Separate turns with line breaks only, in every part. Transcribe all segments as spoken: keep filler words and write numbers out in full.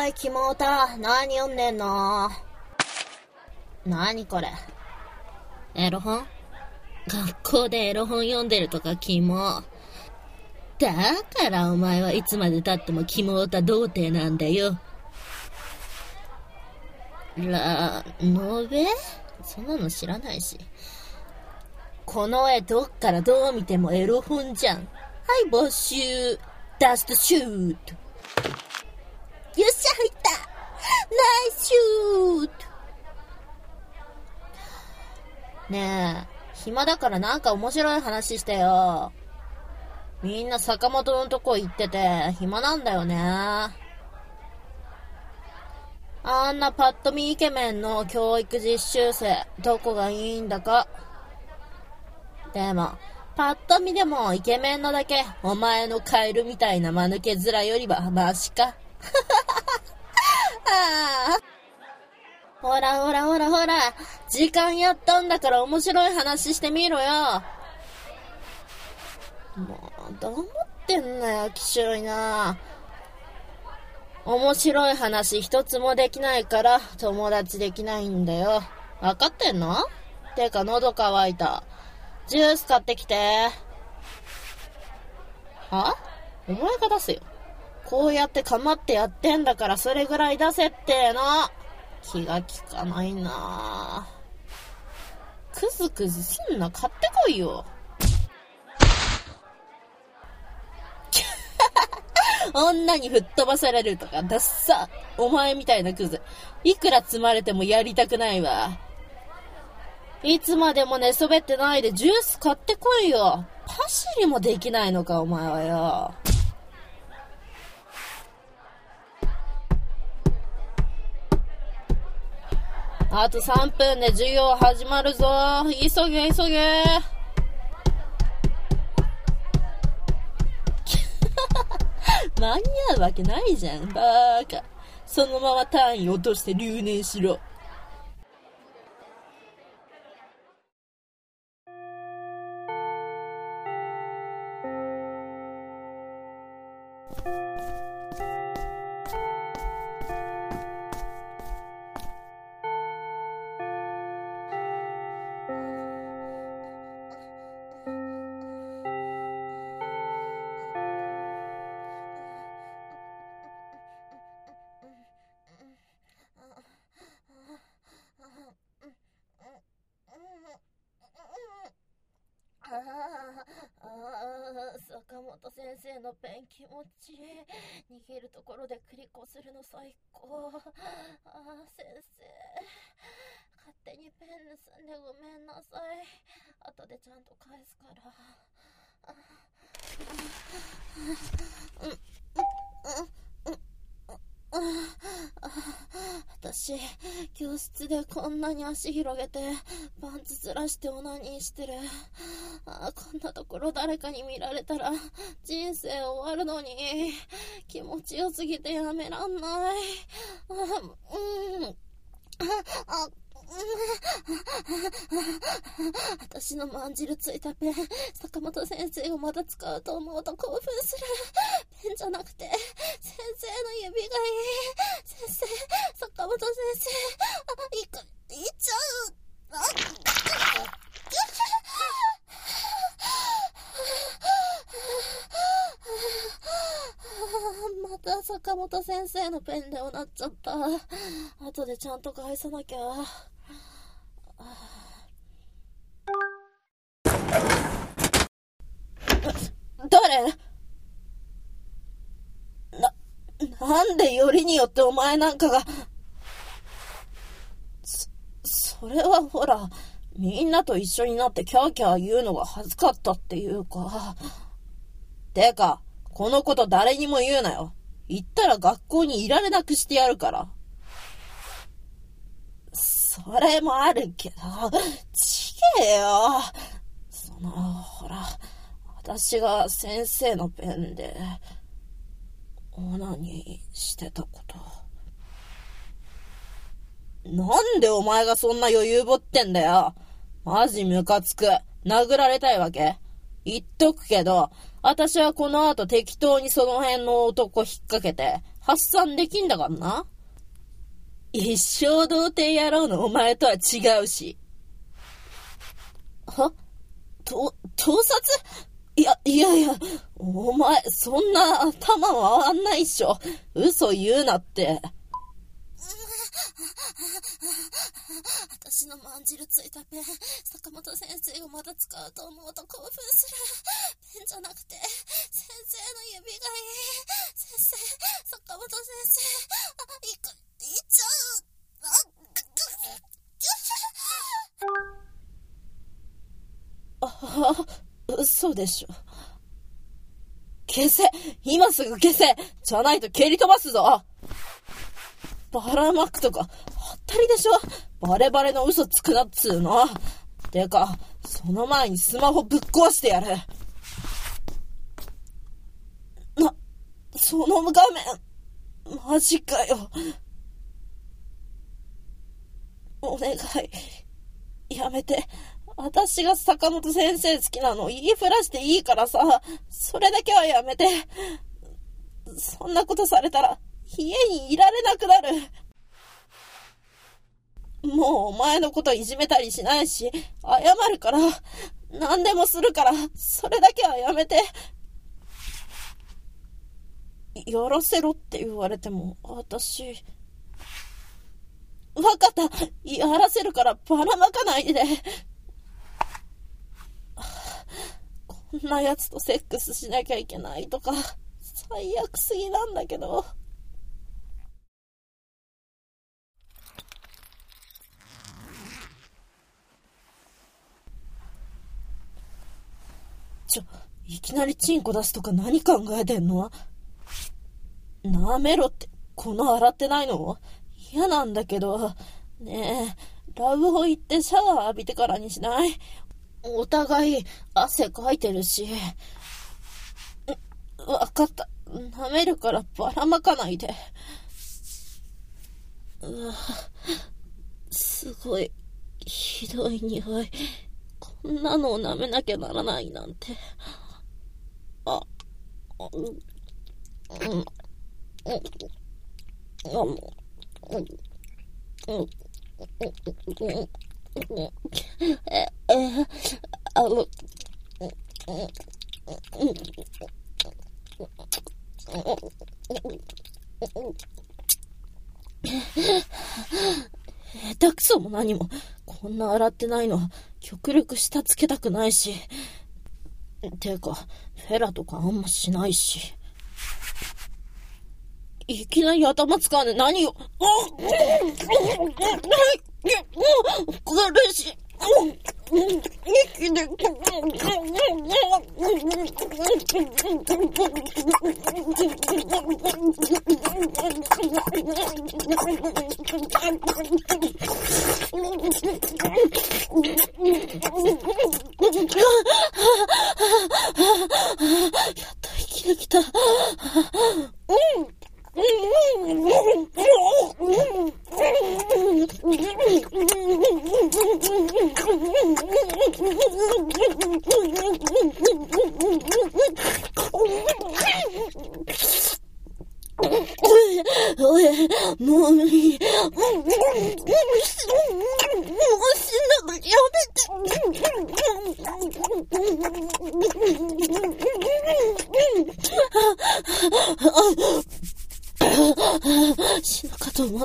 い、キモータ。何読んでんの？何これ？エロ本？学校でエロ本読んでるとかキモ。だからお前はいつまで経ってもキモータ童貞なんだよ。ラノベ？そんなの知らないし。この絵どっからどう見てもエロ本じゃん。はい、没収。ダストシュート。よっしゃ、入った。ナイスシュート。ねえ、暇だからなんか面白い話してよ。みんな坂本のとこ行ってて暇なんだよね。あんなパッと見イケメンの教育実習生、どこがいいんだか。でもパッと見でもイケメンのだけお前のカエルみたいな間抜け面よりはマシか。ああ、ほらほらほらほら、時間やったんだから面白い話してみろよ。もうどう思ってんのよ、きしょいな。面白い話一つもできないから友達できないんだよ。わかってんの？てか喉乾いた。ジュース買ってきて。は？お前が出せよ。こうやってかまってやってんだからそれぐらい出せっての。気が利かないな。クズクズすんな、買ってこいよ。女に吹っ飛ばされるとかダッサ。お前みたいなクズいくら積まれてもやりたくないわ。いつまでも寝そべってないでジュース買ってこいよ。パシリもできないのかお前はよ。あとさんぷんで授業始まるぞ。急げ急げ。間に合うわけないじゃん、バーカ。そのまま単位落として留年しろ。ああ、坂本先生のペン気持ちいい。逃げるところでクリコするの最高。ああ、先生、勝手にペン盗んでごめんなさい。後でちゃんと返すから。ああ、うんうん私、教室でこんなに足広げてパンツずらしてオナニーしてる。あ、こんなところ誰かに見られたら人生終わるのに。気持ちよすぎてやめらんない。あ、うん、ああ私のまんじるついたペン、坂本先生がまた使うと思うと興奮する。ペンじゃなくて先生の指がいい。先生、坂本先生、あ、いく、いっちゃう。あまた坂本先生のペンでおなっちゃった。後でちゃんと返さなきゃ。誰？な、なんでよりによってお前なんかが。そ、それはほら、みんなと一緒になってキャーキャー言うのが恥ずかったっていうか。てか、このこと誰にも言うなよ。言ったら学校にいられなくしてやるから。それもあるけど、ちげえよ。その、ほら、私が先生のペンでオナニーしてたこと。なんでお前がそんな余裕ぶってんだよ。マジムカつく。殴られたいわけ？言っとくけど、私はこの後適当にその辺の男引っ掛けて発散できんだからな。一生童貞野郎のお前とは違うし。は？と、盗撮？いや、いやいや、お前、そんな頭回んないっしょ。嘘言うなって。私のまんじるついたペン、坂本先生がまた使うと思うと興奮する。ペンじゃなくて、先生の指がいい。先生、坂本先生、あ、いく、いっちゃう。あ、あ、嘘でしょ。消せ、今すぐ消せ。じゃないと蹴り飛ばすぞ。ばらまくとか、はったりでしょ。バレバレの嘘つくなっつーの。てか、その前にスマホぶっ壊してやる。な、その画面、マジかよ。お願い、やめて。私が坂本先生好きなの言いふらしていいからさ、それだけはやめて。そんなことされたら家にいられなくなる。もうお前のこといじめたりしないし、謝るから、何でもするから、それだけはやめて。やらせろって言われても、私、わかった、やらせるからばらまかないで。こんなやつとセックスしなきゃいけないとか、最悪すぎなんだけど。ちょ、いきなりチンコ出すとか何考えてんの？なめろって、この洗ってないの？嫌なんだけど。ねえ、ラブホ行ってシャワー浴びてからにしない？お互い汗かいてるし。わかった。舐めるからばらまかないで。うわ、すごいひどい匂い。こんなのを舐めなきゃならないなんて。あ、うん、うん、うん、うん、うん、え、え、あの、下手くそも何も、こんな洗ってないの極力下つけたくないし。てか、フェラとかあんましないし。いきなり頭使わね何よ。苦しい。息でやっと息できた。うんおい、もう無理。もう死んだのやめて。死ぬかと思った。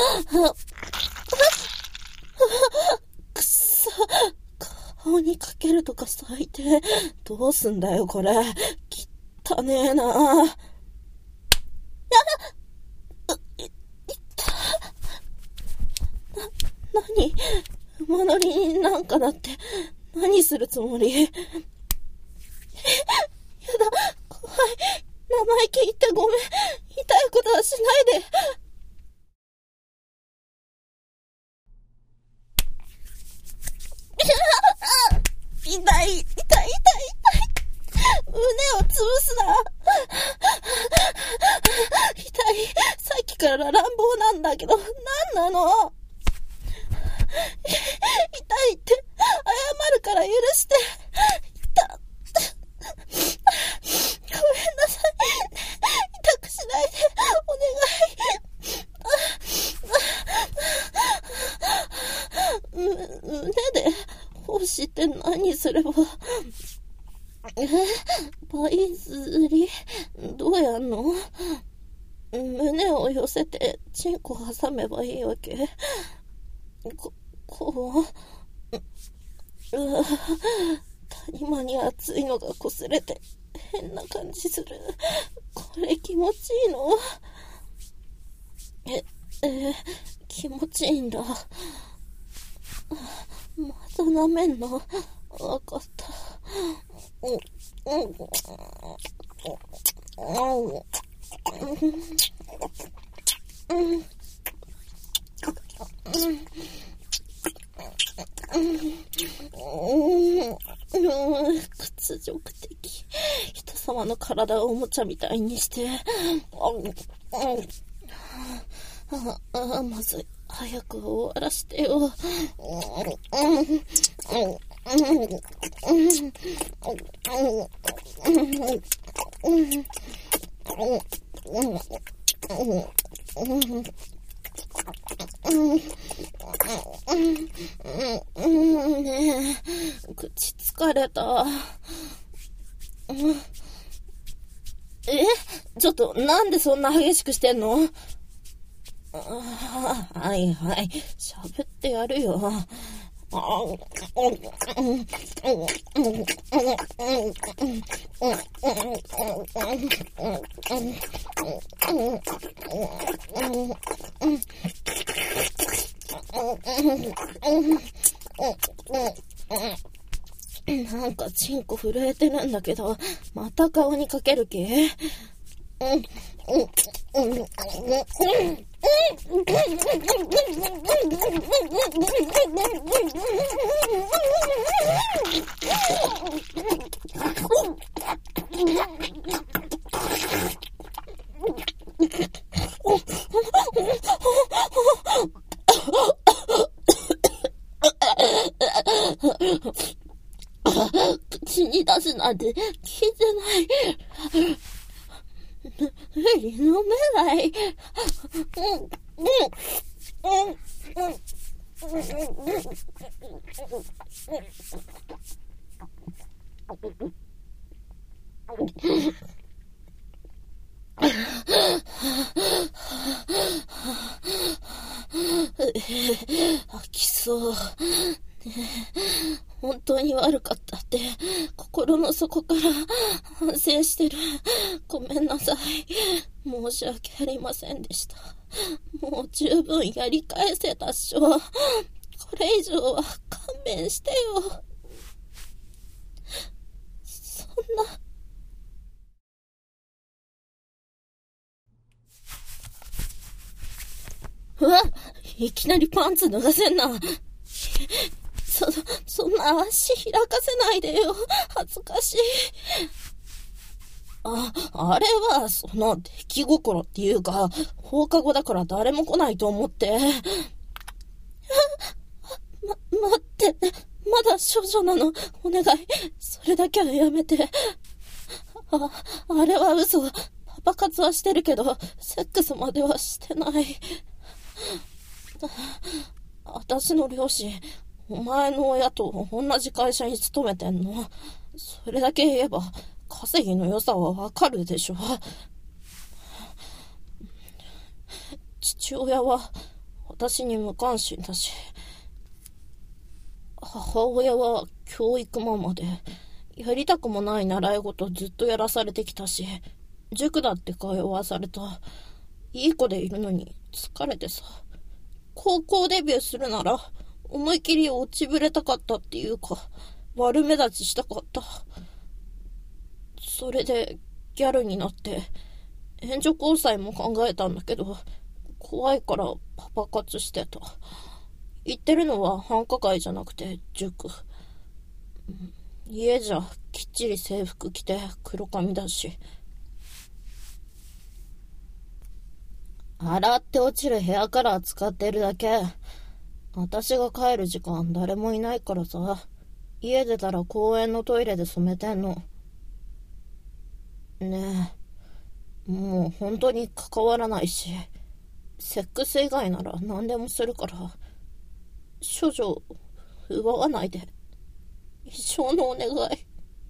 くっそ、顔にかけるとか最低。どうすんだよこれ。きったねえな。あ、い、いったな、なに馬乗りになんかなって何するつもり？やだ、怖い。生意気言ってごめん。痛いことはしないで。痛い、痛い、痛い、痛い。胸を潰すな。痛い。さっきから乱暴なんだけど、なんなの？痛いって、謝るから許して。痛ごめんなさい。痛くしないで。 奉仕って何すれば。え、パイズリどうやんの？胸を寄せてチンコ挟めばいいわけ？こ、こう、うわ、谷間に熱いのが擦れて変な感じする。これ気持ちいいの？え、えー、気持ちいいんだ。また舐めんの？わかった。うん、うん、うん、うん、屈辱的。人様の体をおもちゃみたいにして。ああ、まずい。早く終わらしてよ。ねえ、口疲れた。え？ちょっと、なんでそんな激しくしてんの？あ、はいはい、喋ってやるよ。なんかチンコ震えてるんだけど、また顔にかける気？口に出すなんて聞いてない。飲めない。吐きそう。本当に悪かったって心の底から反省してる。ごめんなさい。申し訳ありませんでした。もう十分やり返せたっしょ。これ以上は勘弁してよ。そんな。うわ、いきなりパンツ脱がせんな。そ、そんな足開かせないでよ。恥ずかしい。あ、あれは、その、出来心っていうか、放課後だから誰も来ないと思って。ま、待って、まだ少女なの。お願い。それだけはやめて。あ、あれは嘘。パパ活はしてるけど、セックスまではしてない。私の両親、お前の親と同じ会社に勤めてんの。それだけ言えば稼ぎの良さはわかるでしょ。父親は私に無関心だし、母親は教育ママで、やりたくもない習い事ずっとやらされてきたし、塾だって通わされた。いい子でいるのに疲れてさ、高校デビューするなら思い切り落ちぶれたかったっていうか、悪目立ちしたかった。それでギャルになって援助交際も考えたんだけど、怖いからパパ活してた。言ってるのは繁華街じゃなくて塾。家じゃきっちり制服着て黒髪だし。洗って落ちるヘアカラー使ってるだけ。私が帰る時間誰もいないからさ、家出たら公園のトイレで染めてんの。ねえ、もう本当に関わらないし、セックス以外なら何でもするから、処女奪わないで。一生のお願い。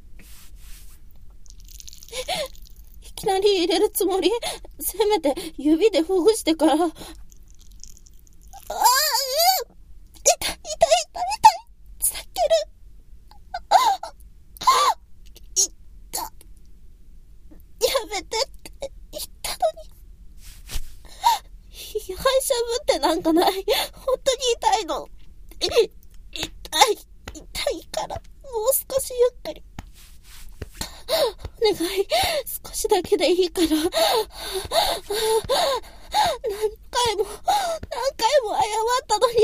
いきなり入れるつもり？せめて指でほぐしてから。ああ、うん、痛い痛い痛い痛い。裂ける。いった。やめてって言ったのに。被害者ぶってなんかない。本当に痛いの。い痛い痛いからもう少しゆっくり。お願い、少しだけでいいから。何回も何回も謝ったのに。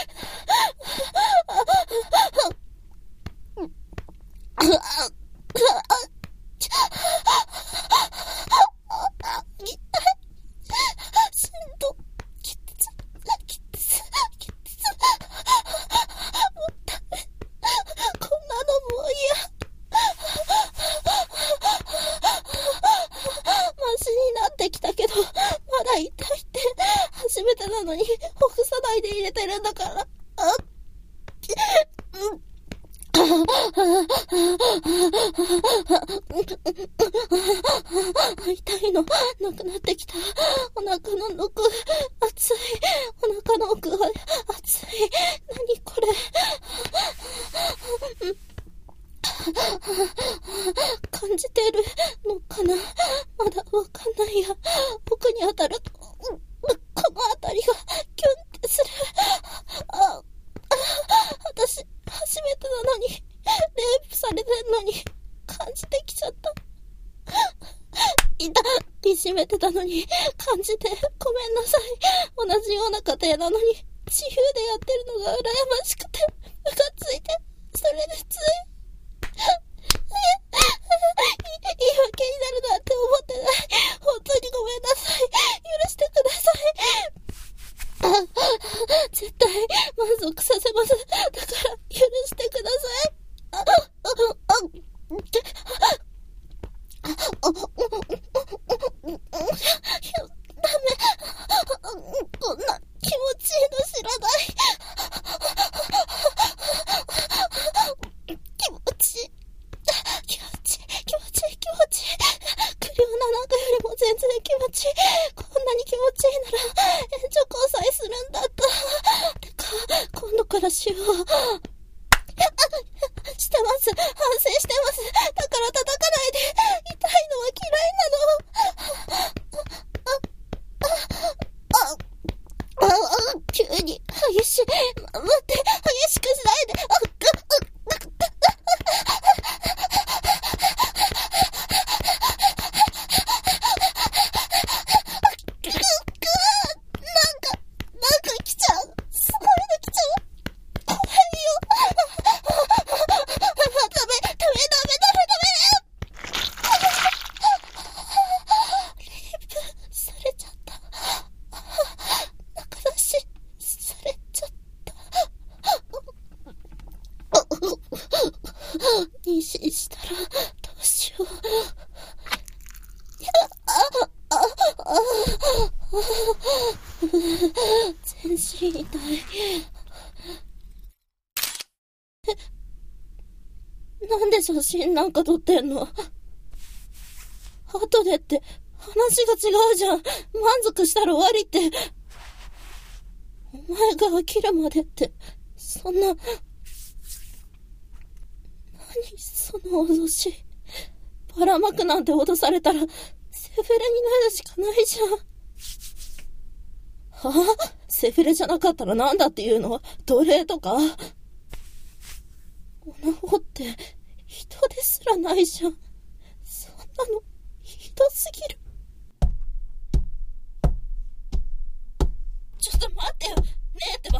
しんど、きつきつきつ。もうダメ、こんなのもう嫌。マシになってきたけど、まだ痛いって初めてなのにほぐさないで入れてるんだから。あっ、うん、痛いのなくなってきた。お腹の奥熱い。お腹の奥が熱い。何これ。感じてるのかな。まだわかんないや。僕に当たるとこの辺りがキュンってする。あ、私初めてなのに、レイプされてんのに感じてきちゃった。いた、いじめてたのに感じてごめんなさい。同じような家庭なのに自由でやってるのが羨ましくてムカついて、それでつい言い訳になるなんて思ってない。本当にごめんなさい。許してください。絶対満足させます。だから許してください。あ、あ、あ、ダメ。こんな気持ちいいの知らない。気持ちいい。気持ちいい、気持ちいい、気持ちいい。クリオナなんかよりも全然気持ちいい。こんなに気持ちいいなら援助交際するんだった。てか、今度からしよう。してます。反省してます。だから叩かないで。痛いのは嫌いなの。あ、あ、あ、あ、急に激しい。待って、激しくしないで。あ、あ、妊娠したらどうしよう。ああああ全身痛い。なんで写真なんか撮ってんの？後でって話が違うじゃん。満足したら終わりって。お前が飽きるまでってそんな。何その脅し。ばらまくなんて脅されたらセフレになるしかないじゃん。はあ？セフレじゃなかったらなんだっていうの？奴隷とか？オナホって人ですらないじゃん。そんなのひどすぎる。ちょっと待ってよ。ねえってば